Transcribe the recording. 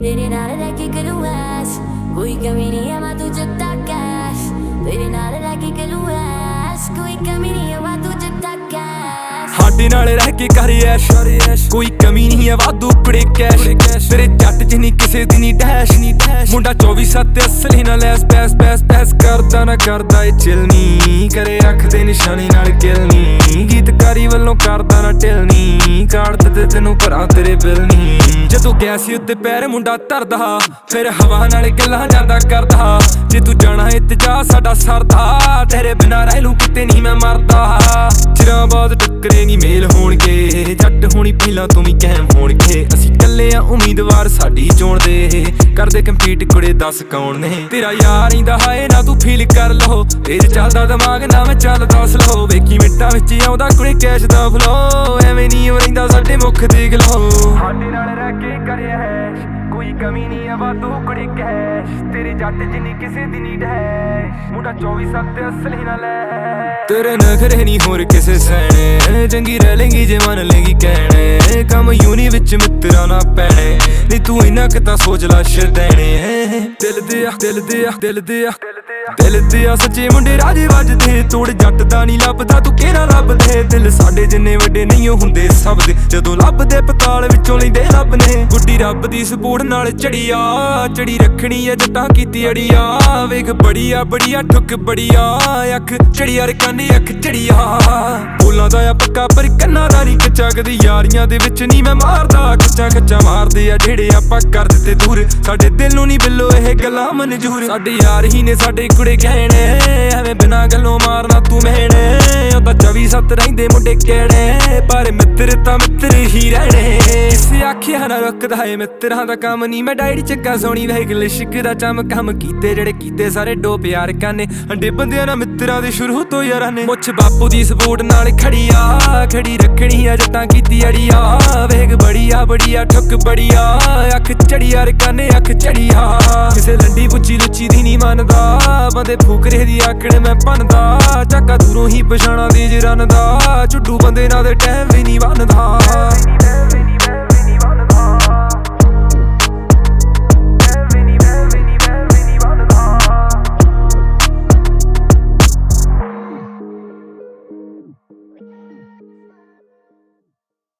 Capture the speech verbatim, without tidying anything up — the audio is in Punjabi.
तेरे नाल रह के करूँ ऐश, कोई कमी नहीं है मैं तुझे तक कैश। तेरे नाल रह के करूँ ऐश, कोई कमी नहीं है मैं तुझे तक कैश। ਸਾਡੇ ਨਾਲ ਰਹਿ ਕੇ ਕਰ ਐਸ਼, ਕੋਈ ਕਮੀ ਨਹੀਂ ਹੈ ਵਾਧੂ ਕੁੜੇ ਕੈਸ਼। ਤੇਰੇ ਜੱਟ ਚ ਨਹੀਂ ਕਿਸੇ ਦੀ ਨਹੀਂ ਡੈਸ਼, ਮੁੰਡਾ ਚੌਵੀ ਸੱਤ ਅਸਲੀ ਨਾਲ ਲੈਸ ਪੈਸ ਪੈਸ ਪੈਸ ਕਰਦਾ ਨਾ ਕਰਦਾ ਏ ਚਿਲਨੀ, ਕਰੇ ਅੱਖ ਦੇ ਨਿਸ਼ਾਨੇ ਨਾਲ ਕਿਲਨੀ, ਗੀਤਕਾਰੀ ਵੱਲੋਂ ਕਰਦਾ ਨਾ ਟਿਲਨੀ, ਕਾੜ ਦਿੱਤੇ ਤੈਨੂੰ ਭਰਾ ਤੇਰੇ ਬਿਲ ਨੀ। ਜਦੋਂ ਗਿਆ ਸੀ ਉੱਤੇ ਪੈਰ ਮੁੰਡਾ ਧਰਦਾ, ਫਿਰ ਹਵਾ ਨਾਲ ਗੱਲਾਂ ਜਾਂਦਾ ਕਰਦਾ, ਜੇ ਤੂੰ ਜਾਣਾ ਏ ਤੇ ਜਾ ਸਾਡਾ ਸਰਦਾ, ਤੇਰੇ ਬਿਨਾਂ ਰਹਿ ਲੂੰ ਕਿਤੇ ਨਹੀਂ ਮੈਂ ਮਰਦਾ। ਚਿਰਾਂ ਬਾਅਦ ਟੱਕਰੇ ਨੀ ਮੇਲ ਹੋਣਗੇ, ਜੱਟ ਹੋਣੀ ਪਹਿਲਾਂ ਤੂੰ ਵੀ ਕਾਇਮ ਹੋਣਗੇ, ਅਸੀਂ ਕੱਲੇ ਆ ਉਮੀਦਵਾਰ ਸਾਡੀ ਚੋਣ ਦੇ, ਕਰਦੇ ਕੰਪੀਟ ਕੁੜੇ ਦੱਸ ਕੌਣ ਨੇ। ਤੇਰਾ ਯਾਰ ਇੰਦਾ ਹਾਏ ਨਾ ਤੂੰ ਫੀਲ ਕਰ ਲੋ, ਤੇਜ ਚੱਲਦਾ ਦਿਮਾਗ ਨਾ ਮੈਂ ਚੱਲਦਾ ਸਲੋ, ਵੇਖੀ ਮਿੰਟਾਂ ਵਿੱਚ ਆਉਂਦਾ ਕੁੜੇ ਕੈਸ਼ ਦਾ ਫਲੋ, ਐਵੇਂ ਨਹੀਂ ਰਹਿੰਦਾ ਸਾਡੇ ਮੁੱਖ ਦੇਖ ਲੋ। ਸਾਡੇ ਨਾਲ ਰਹਿ ਕੇ ਕਰਿਆ ਹੈ, ਕੋਈ ਕਮੀ ਨਹੀਂ ਆ ਵਾਧੂ ਕੁੜੇ ਕੈਸ਼, ਤੇਰੇ ਜੱਟ ਜਿੰਨੀ ਕਿਸੇ ਦੀ ਨੀ ਡੈਸ਼, ਮੁੰਡਾ ਚੌਵੀ ਸੱਤ ਅਸਲੀ ਨਾਲ ਲੈ। ਤੇਰੇ ਨਖਰੇ ਨਹੀਂ ਹੋਰ ਕਿਸੇ ਸਹਿਣੇ, ਚੰਗੀ ਰਹਿ ਲੇਂਗੀ ਜੇ ਮੰਨ ਲੇਂਗੀ ਕਹਿਣੇ, ਕੰਮ ਯੂਨੀ ਵਿੱਚ ਮਿੱਤਰਾਂ ਨਾ ਪੈਣੇ, ਨਹੀਂ ਤੂੰ ਇੰਨਾ ਕਿ ਤਾਂ ਸੋਚ ਲਾ ਸ਼ਰਦੈਣੇ। ਦਿਲ ਦੇ ਆ ਦਿਲ ਦੇ ਆ ਦਿਲ ਦੇ ਆ ਦਿਲ ਦੇ ਆ ਸੱਚੇ ਮੁੰਡੇ ਰਾਜੇ ਵੱਜਦੇ, ਤੋੜ ਜੱਟ ਦਾ ਨਹੀਂ ਲੱਭਦਾ ਤੂੰ ਕਿਹੜਾ ਲੱਭਦੇ, ਦਿਲ ਸਾਡੇ ਜਿੰਨੇ ਵੱਡੇ ਨਹੀਂ ਹੁੰਦੇ ਸਭ ਦੇ, ਜਦੋਂ ਲੱਭਦੇ ਪਤਾਲ ਵਿੱਚੋਂ ਲੈਂਦੇ ਰੱਬ ਨੇ। ਗੁੱਡੀ ਰੱਬ ਦੀ ਸਪੋਰਟ ਨਾਲ ਚੜੀ ਆ, ਚੜੀ ਰੱਖਣੀ ਆ ਜੱਟਾਂ ਕੀਤੀ ਅੜੀਆ, ਵੇਖ ਬੜੀਆ ਬੜੀਆ ਠੁੱਕ ਬੜੀਆ, ਅੱਖ ਚੜੀਆ ਰਕਾਨੇ ਅੱਖ ਚੜੀਆ, ਬੋਲਾਂ ਦਾ ਆ ਪੱਕਾ ਪਰ ਕੰਨਾਂ ਦਾ ਨਹੀਂ ਕੱਚਾ, ਕਦੀ ਯਾਰੀਆਂ ਦੇ ਵਿੱਚ ਨਹੀਂ ਮੈਂ ਮਾਰਦਾ, ਕੱਚਾ ਕੱਚਾ ਮਾਰਦੇ ਆ ਜਿਹੜੇ ਆਪਾਂ ਕਰ ਦਿੱਤੇ ਦੂਰ, ਸਾਡੇ ਦਿਲ ਨੂੰ ਨਹੀਂ ਬਿੱਲੋ ਇਹ ਗੱਲਾਂ ਮਨਜ਼ੂਰ। ਸਾਡੇ ਯਾਰ ਹੀ ਨੇ ਸਾਡੇ ਕੁੜੇ ਕਹਿਣੇ, ਐਵੇਂ ਬਿਨਾਂ ਗੱਲੋਂ ਮਾਰਨਾ ਤੂੰ ਮਹਿਣੇ, ਉਹ ਤਾਂ ਚੌਵੀ ਸੱਤ ਰਹਿੰਦੇ ਮੁੰਡੇ ਕਿਹੜੇ, ਪਰ ਮਿੱਤਰ ਤਾਂ ਮਿੱਤਰ ਹੀ ਰਹਿਣੇ। ਕਿਸੇ ਆਖਿਆ ਨਾ ਰੁਕਦਾ ਏ ਮਿੱਤਰਾਂ ਦਾ ਕੰਮ ਨਹੀਂ, ਮੈਂ ਡਾਇਰੀ ਚੱਕਾ ਸੋਹਣੀ ਵੇਖ ਲਿਸ਼ਕ ਦਾ ਚਮ ਕੰਮ ਕੀਤੇ ਜਿਹੜੇ ਕੀਤੇ ਸਾਰੇ ਡੋ ਪਿਆਰ ਕਾਨੇ, ਹੰਡੇ ਬੰਦਿਆਂ ਨਾਲ ਮਿੱਤਰਾਂ ਦੇ ਸ਼ੁਰੂ ਤੋਂ ਯਾਰਾਂ ਨੇ। ਮੁੱਛ ਬਾਪੂ ਦੀ ਸਪੋਰਟ ਨਾਲ ਖੜੀ ਆ, ਖੜੀ ਰੱਖਣੀ ਆ ਜੱਟਾਂ ਕੀਤੀ ਅੜੀਆ, ਵੇਖ ਬੜੀਆ ਬੜੀਆ ਠੁੱਕ ਬੜੀਆ, ਅੱਖ ਚੜੀਆ ਰਕਾਨੇ ਅੱਖ ਚੜੀਆ, ਕਿਸੇ ਲੰਡੀ ਪੁੱਚੀ ਲੁੱਚੀ ਦੀ ਨਹੀਂ ਮੰਨਦਾ, ਬੰਦੇ ਫੂਕਰੇ ਦੀ ਆਕੜ ਮੈਂ ਭੰਨਦਾ, ਚੱਕਾ ਦੂਰੋਂ ਹੀ ਪਛਾਣਾ ਦੀ ਜਰਨ ਦਾ, ਝੁੱਡੂ ਬੰਦੇ ਨਾਲ ਦੇ ਟਾਈਮ ਵੀ ਨਹੀਂ ਬਣਦਾ।